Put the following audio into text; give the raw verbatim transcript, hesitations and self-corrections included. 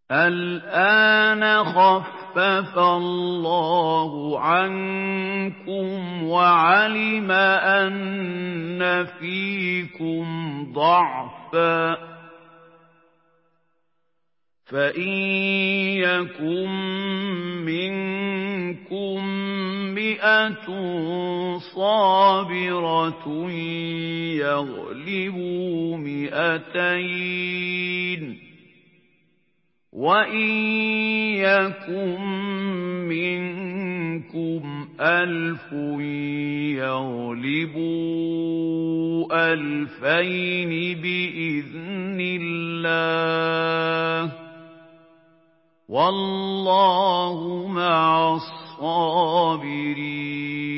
الْآنَ خَفَّفَ اللَّهُ عَنكُمْ وَعَلِمَ أَنَّ فِيكُمْ ضَعْفًا ۚ فَإِن يَكُن مِّنكُم مِّائَةٌ صَابِرَةٌ يَغْلِبُوا مِائَتَيْنِ ۚ وَإِن يَكُن مِّنكُمْ أَلْفٌ يَغْلِبُوا أَلْفَيْنِ بِإِذْنِ اللَّهِ ۗ وَاللَّهُ مَعَ الصَّابِرِينَ